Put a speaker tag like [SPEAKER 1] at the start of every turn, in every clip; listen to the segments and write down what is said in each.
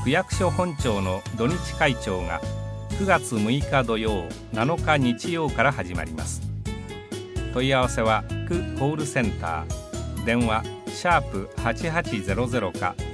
[SPEAKER 1] 区役所本庁の土日会長が9月6日土曜、7日日曜から始まります。問い合わせは区コールセンター、電話#8800か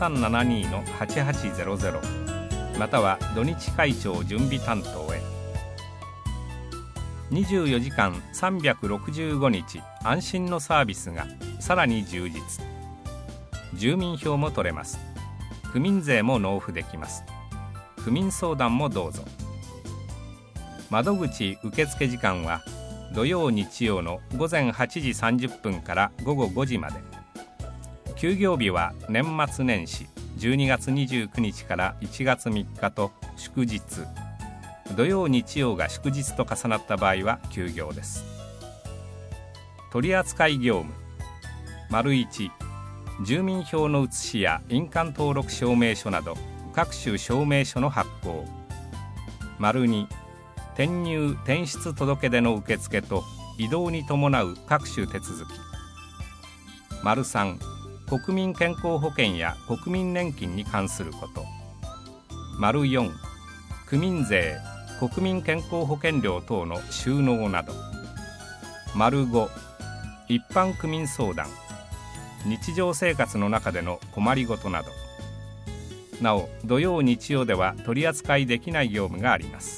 [SPEAKER 1] 3372-8800、または土日会長準備担当へ。24時間365日安心のサービスがさらに充実。住民票も取れます。区民税も納付できます。区民相談もどうぞ。窓口受付時間は土曜日曜の午前8時30分から午後5時まで。休業日は年末年始12月29日から1月3日と祝日。土曜日曜が祝日と重なった場合は休業です。取扱業務。1、住民票の写しや印鑑登録証明書など各種証明書の発行。2、転入転出届出の受付と異動に伴う各種手続き。3、国民健康保険や国民年金に関すること。4、区民税、国民健康保険料等の収納など。5、一般区民相談、日常生活の中での困りごとなど。なお土曜日曜では取り扱いできない業務があります。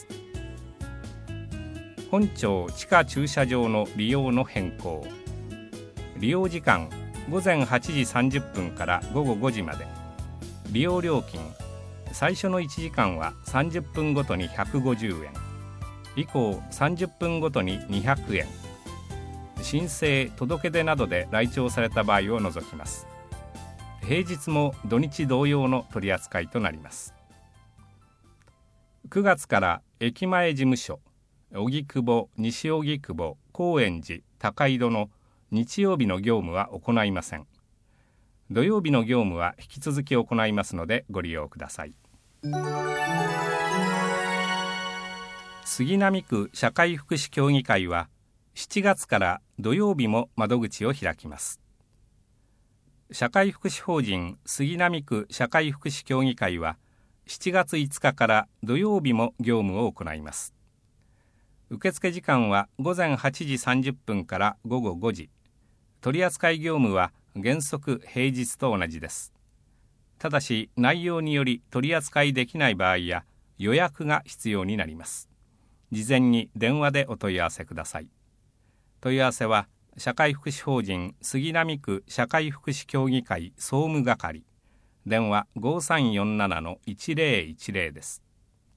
[SPEAKER 1] 本庁地下駐車場の利用の変更。利用時間午前8時30分から午後5時まで。利用料金、最初の1時間は30分ごとに150円、以降30分ごとに200円。申請・届出などで来庁された場合を除きます。平日も土日同様の取り扱いとなります。9月から駅前事務所、荻窪、西荻窪、高円寺、高井戸の日曜日の業務は行いません。土曜日の業務は引き続き行いますのでご利用ください。杉並区社会福祉協議会は7月から土曜日も窓口を開きます。社会福祉法人杉並区社会福祉協議会は7月5日から土曜日も業務を行います。受付時間は午前8時30分から午後5時。取扱業務は原則平日と同じです。ただし内容により取り扱いできない場合や予約が必要になります。事前に電話でお問い合わせください。問い合わせは社会福祉法人杉並区社会福祉協議会総務係、電話5347-1010です。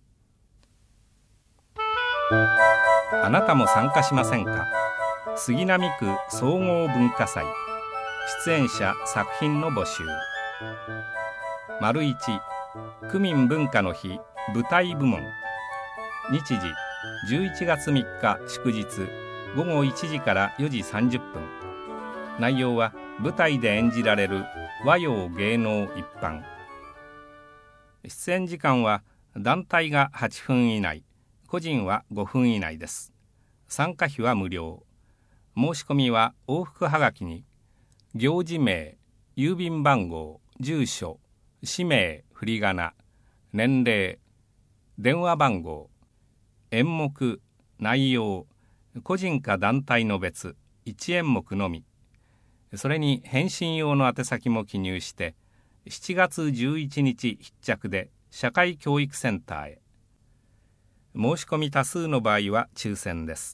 [SPEAKER 1] あなたも参加しませんか？杉並区総合文化祭。出演者作品の募集。1、区民文化の日舞台部門。日時11月3日祝日午後1時から4時30分。内容は舞台で演じられる和洋芸能一般。出演時間は団体が8分以内、個人は5分以内です。参加費は無料。申し込みは往復はがきに行事名、郵便番号、住所、氏名、振り仮名、年齢、電話番号、演目、内容、個人か団体の別、1演目のみ。それに返信用の宛先も記入して7月11日必着で社会教育センターへ。申し込み多数の場合は抽選です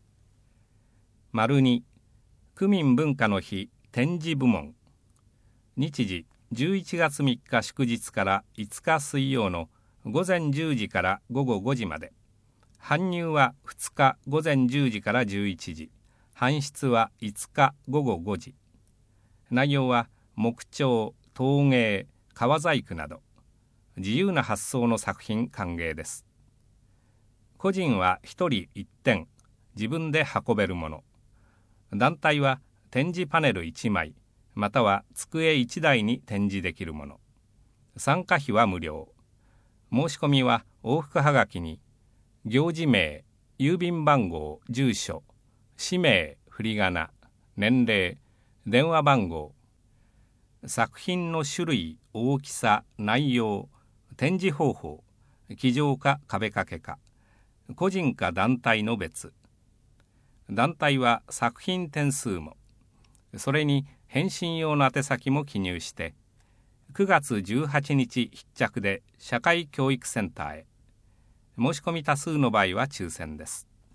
[SPEAKER 1] 。2、区民文化の日展示部門。日時11月3日祝日から5日水曜の午前10時から午後5時まで。搬入は2日午前10時から11時、搬出は5日午後5時。内容は木彫、陶芸、革細工など自由な発想の作品歓迎です。個人は1人1点、自分で運べるもの。団体は展示パネル1枚、または机1台に展示できるもの。参加費は無料。申し込みは往復はがきに行事名、郵便番号、住所、氏名、振り仮名、年齢、電話番号、作品の種類、大きさ、内容、 展示方法、机上か壁掛けか、個人か団体の別。団体は作品点数も、それに返信用の宛先も記入して、9月18日必着で社会教育センターへ。申し込み多数の場合は抽選です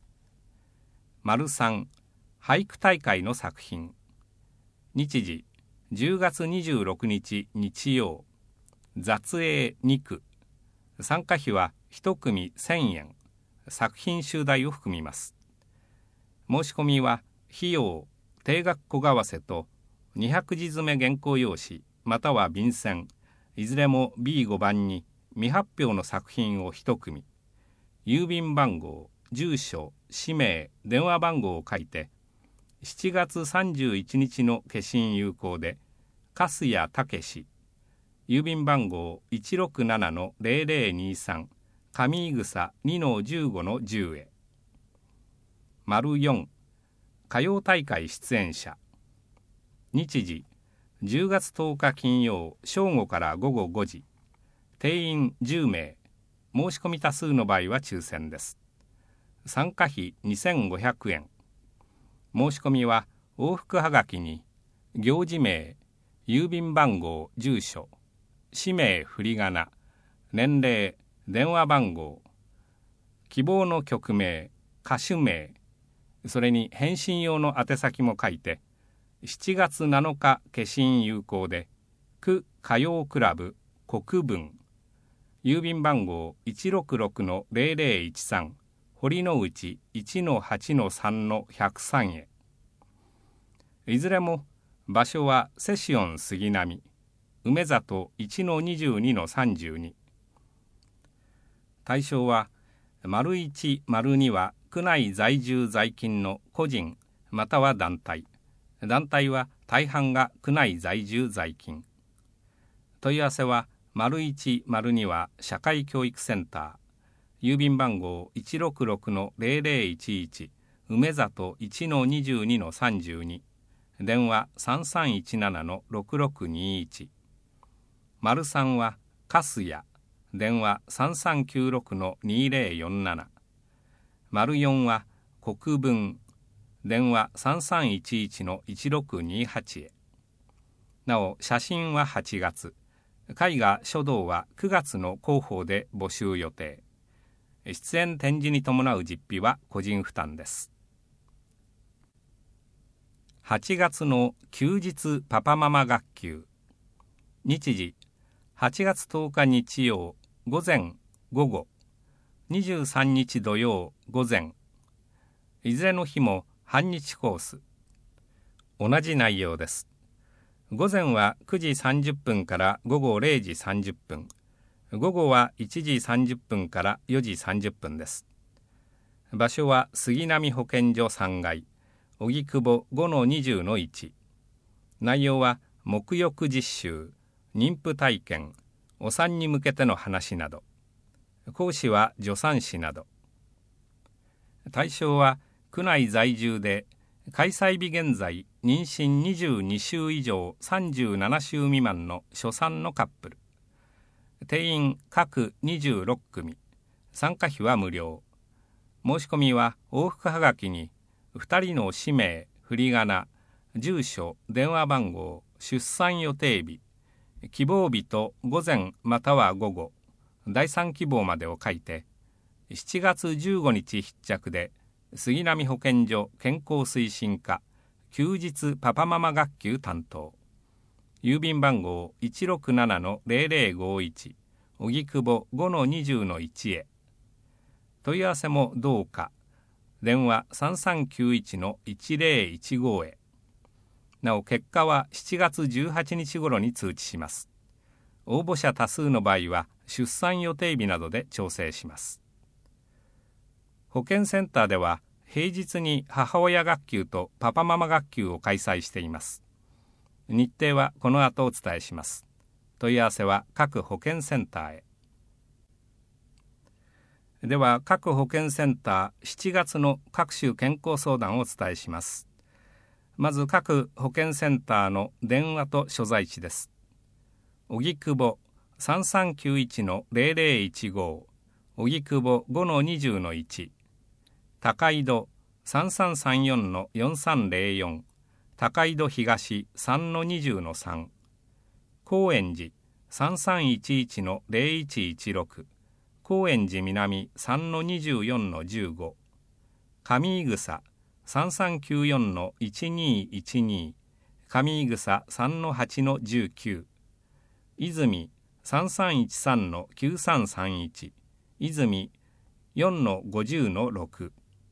[SPEAKER 1] 。3、俳句大会の作品。日時、10月26日日曜。雑詠2句。参加費は1組1000円。作品集題を含みます。申し込みは費用、定額小為替と200字詰め原稿用紙または便箋、いずれも B5 番に未発表の作品を1組、郵便番号、住所、氏名、電話番号を書いて、7月31日の消印有効で、粕谷武史、郵便番号 167-0023、上井草 2-15-10 へ。4、歌謡大会出演者。日時、10月10日金曜正午から午後5時。定員10名。申し込み多数の場合は抽選です。参加費2500円。申し込みは往復はがきに行事名、郵便番号、住所、氏名、振り仮名、年齢、電話番号、希望の曲名、歌手名、それに返信用の宛先も書いて、7月7日消印有効で、区歌謡クラブ国分、郵便番号 166-0013、堀之内 1-8-3-103 へ。いずれも場所はセシオン杉並、梅里 1-22-32。対象は、1、2は区内在住在勤の個人または団体。団体は大半が区内在住在勤。問い合わせは、1、2は社会教育センター。郵便番号 166-0011、梅里 1-22-32。電話 3317-6621。3は粕谷、電話 3396-2047。4は国分、電話 3311-1628 へ。なお、写真は8月、絵画書道は9月の広報で募集予定。出演展示に伴う実費は個人負担です。8月の休日パパママ学級。日時、8月10日日曜午前午後、23日土曜午前。いずれの日も半日コース。同じ内容です。午前は9時30分から午後0時30分。午後は1時30分から4時30分です。場所は杉並保健所3階。荻窪 5-20-1。内容は沐浴実習、妊婦体験、お産に向けての話など。講師は助産師など。対象は区内在住で開催日現在妊娠22週以上37週未満の初産のカップル。定員各26組。参加費は無料。申し込みは往復はがきに2人の氏名、振り仮名、住所、電話番号、出産予定日、希望日と午前または午後、第3希望までを書いて、7月15日必着で、杉並保健所健康推進課、休日パパママ学級担当。郵便番号 167-0051、荻窪 5-20-1 へ。問い合わせもどうか。電話 3391-1015 へ。なお結果は7月18日頃に通知します。応募者多数の場合は出産予定日などで調整します。保健センターでは平日に母親学級とパパママ学級を開催しています。日程はこの後お伝えします。問い合わせは各保健センターへ。では各保健センター7月の各種健康相談をお伝えします。まず各保健センターの電話と所在地です。荻窪 3391-0015、荻窪 5-20-1、高井戸 3334-4304、高井戸東 3-20-3、高円寺 3311-0116、高円寺南 3-24-15、上井草 3394-1212、上井草 3-8-19、泉 3313-9331、泉 4-50-6。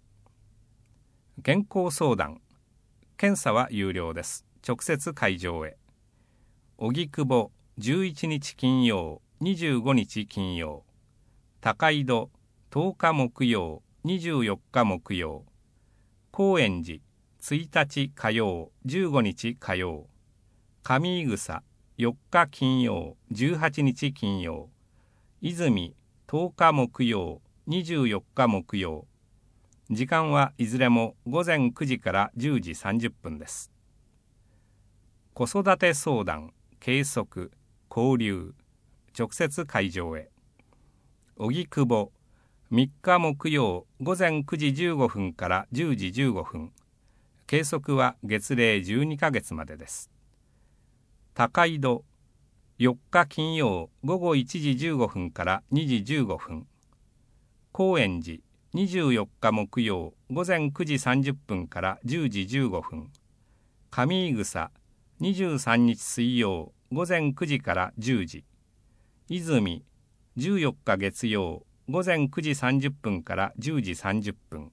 [SPEAKER 1] 健康相談。検査は有料です。直接会場へ。荻窪11日金曜、25日金曜。高井戸10日木曜、24日木曜。高円寺1日火曜、15日火曜。上井草4日金曜、18日金曜。泉10日木曜、24日木曜。時間はいずれも午前9時から10時30分です。子育て相談、計測、交流、直接会場へ。荻窪3日木曜午前9時15分から10時15分。計測は月齢12ヶ月までです。高井戸4日金曜午後1時15分から2時15分。高円寺24日木曜午前9時30分から10時15分。上井草23日水曜午前9時から10時。泉14日月曜午前9時30分から10時30分。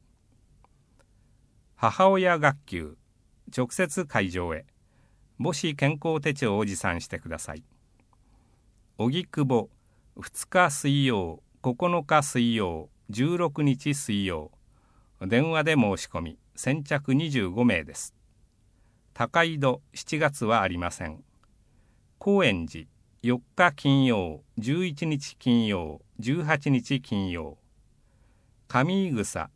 [SPEAKER 1] 母親学級直接会場へ。母子健康手帳を持参してください。荻窪2日水曜9日水曜16日水曜。電話で申し込み、先着25名です。高井戸7月はありません。高円寺4日金曜11日金曜18日金曜。上井草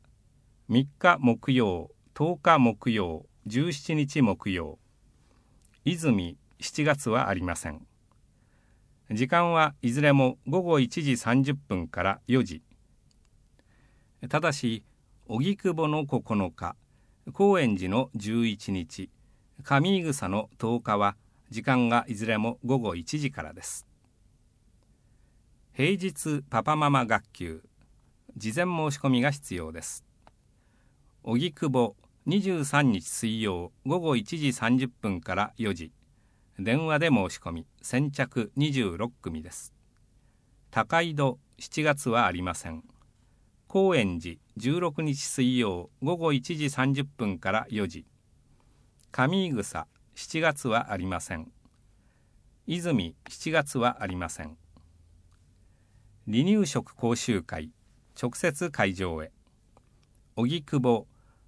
[SPEAKER 1] 3日木曜10日木曜17日木曜。泉7月はありません。時間はいずれも午後1時30分から4時。ただし、荻窪の9日、高円寺の11日、上井草の10日は、時間がいずれも午後1時からです。平日パパママ学級、事前申し込みが必要です。荻窪23日水曜午後1時30分から4時。電話で申し込み、先着26組です。高井戸7月はありません。高円寺16日水曜午後1時30分から4時。上井草7月はありません。泉7月はありません。離乳食講習会直接会場へ。荻窪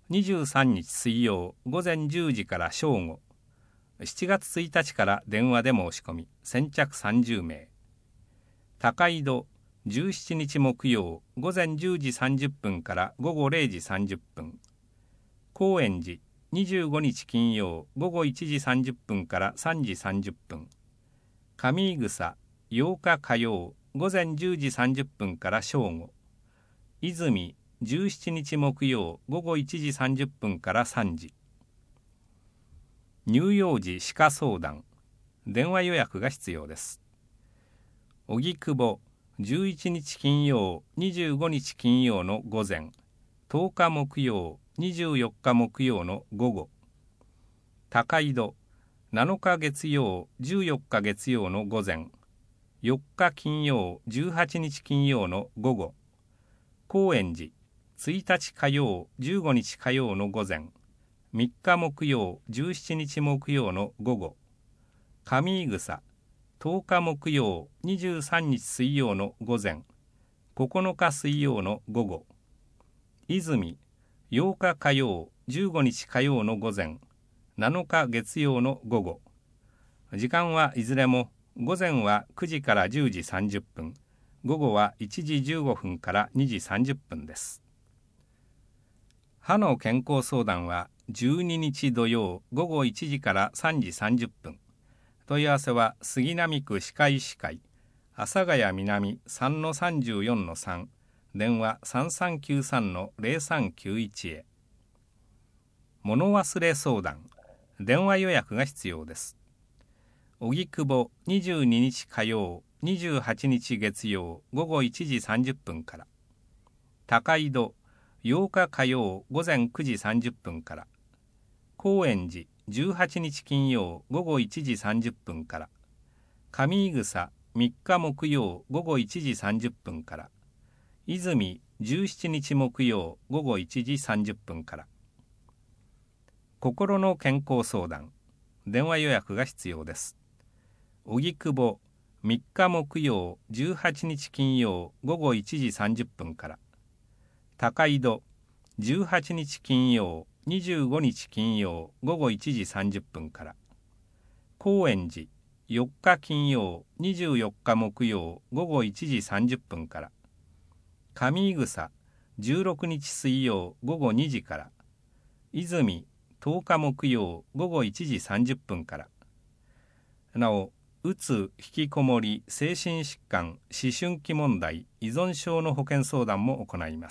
[SPEAKER 1] 23日水曜午前10時から正午。7月1日から電話で申し込み、先着30名。高井戸17日木曜午前10時30分から午後0時30分。高円寺25日金曜午後1時30分から3時30分。上井草8日火曜午前10時30分から正午。泉17日木曜午後1時30分から3時。乳幼児歯科相談、電話予約が必要です。荻窪11日金曜25日金曜の午前、10日木曜24日木曜の午後。高井戸7日月曜14日月曜の午前、4日金曜18日金曜の午後。高円寺1日火曜15日火曜の午前、3日木曜17日木曜の午後。上井草10日木曜23日水曜の午前、9日水曜の午後。泉8日火曜15日火曜の午前、7日月曜の午後。時間はいずれも午前は9時から10時30分、午後は1時15分から2時30分です。歯の健康相談は12日土曜午後1時から3時30分。問い合わせは杉並区歯科医師会阿佐ヶ谷南 3-34-3、電話 3393-0391 へ。物忘れ相談、電話予約が必要です。荻窪22日火曜、28日月曜午後1時30分から。高井戸8日火曜午前9時30分から。高円寺18日金曜午後1時30分から。上井草3日木曜午後1時30分から。泉17日木曜午後1時30分から。心の健康相談、電話予約が必要です。荻窪3日木曜18日金曜午後1時30分から。高井戸18日金曜25日金曜午後1時30分から。高円寺4日金曜24日木曜午後1時30分から。上井草16日水曜午後2時から。泉10日木曜午後1時30分から。なお、うつ、引きこもり、精神疾患、思春期問題、依存症の保険相談も行います。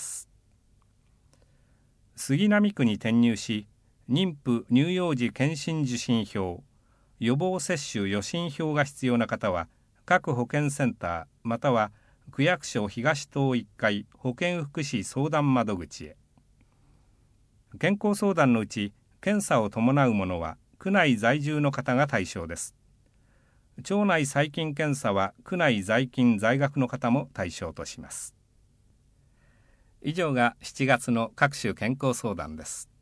[SPEAKER 1] 杉並区に転入し、妊婦乳幼児健診受診票、予防接種予診票が必要な方は、各保健センターまたは区役所東棟1階保健福祉相談窓口へ。健康相談のうち、検査を伴うものは区内在住の方が対象です。腸内細菌検査は区内在勤在学の方も対象とします。以上が7月の各種健康相談です。